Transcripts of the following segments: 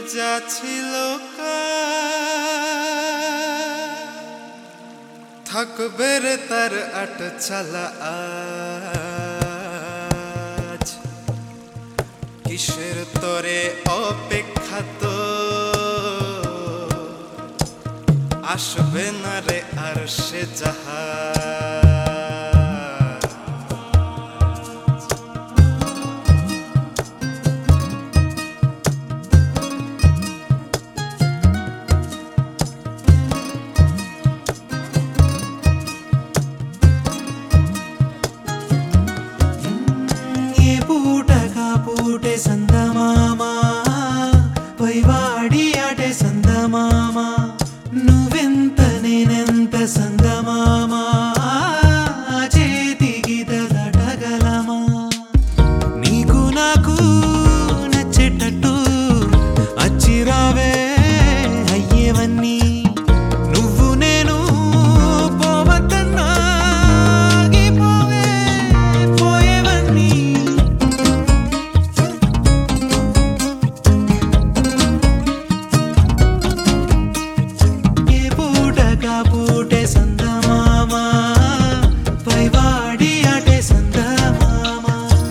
যা ছিল থাকবে রে তার আট চালা আজ কিসের তরে অপেক্ষা তো আসবে না রে আর সে জাহাজ పూటే సందమామ పైవాడి ఆటే సందమామ నువ్వెంత నేనెంత సందమామ చేతికి దడగలమా నీకు నాకు నచ్చేటట్టు అచ్చిరావే అయ్యేవన్నీ నువ్వు నేను పోవద్దన్నా పూటే సందమామ పైవాడి ఆటే సందమామ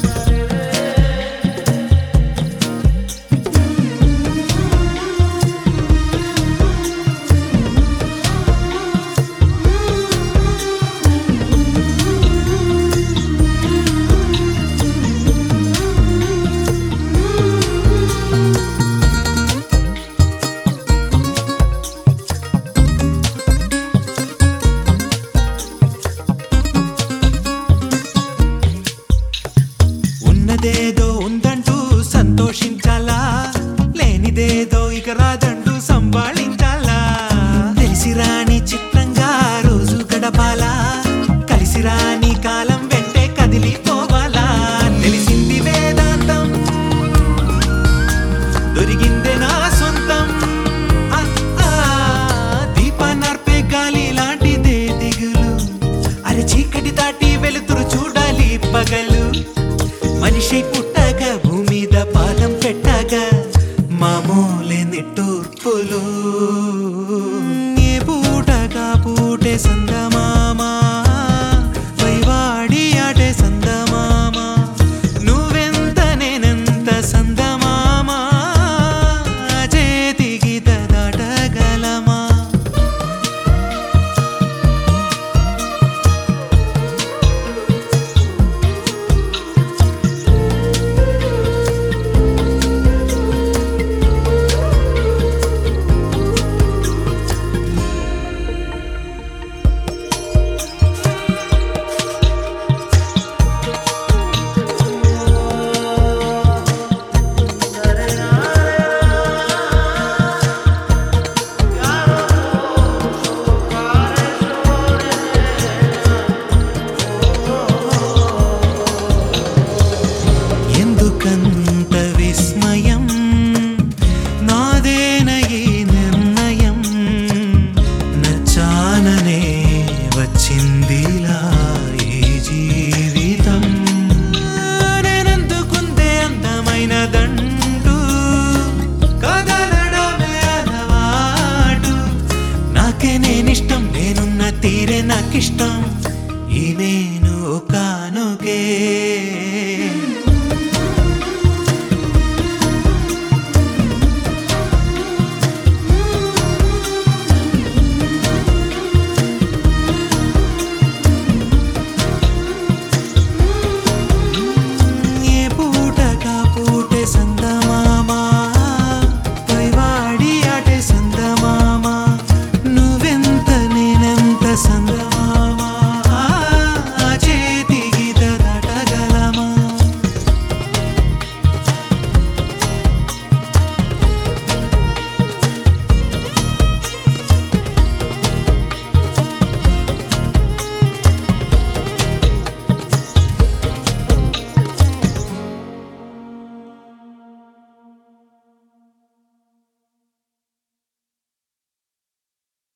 ఉన్నదేదో ఉందంటూ సంతోషించాలా లేనిదేదో ఇక రాదంటూ సంభాళించాలా తెలిసి రాని చిత్రంగా రోజు గడపాలా కలిసి రాని కాలం వెంటే కదిలిపోవాలా తెలిసింది వేదాంతం దొరికిందే నా సొంతం దీపాన్నర్పే గాలి లాంటిదే దిగులు అరే చీకటి దాటి వెలుతురు చూడాలి పగలు మనిషి పుట్టగా భూమిద పాదం పెట్టగా మామూలే నిట్టూర్పులు ఏ పూటగా పూటే సందమామ పైవాడి ఆటే సందమామ నువ్వెంత నేనెంత సందమామ చేతికి దాటగలమా ఎందుకంత విస్మయం నాదేన ఈ నిర్ణయం నచ్చాననే వచ్చిందిలా ఈ జీవితం నేనందుకుందే అందమైనదంటూ కదలడమే అలవాటు నాకే నేనిష్టం నేనున్న తీరే నాకిష్టం ఈ నేను కానుకే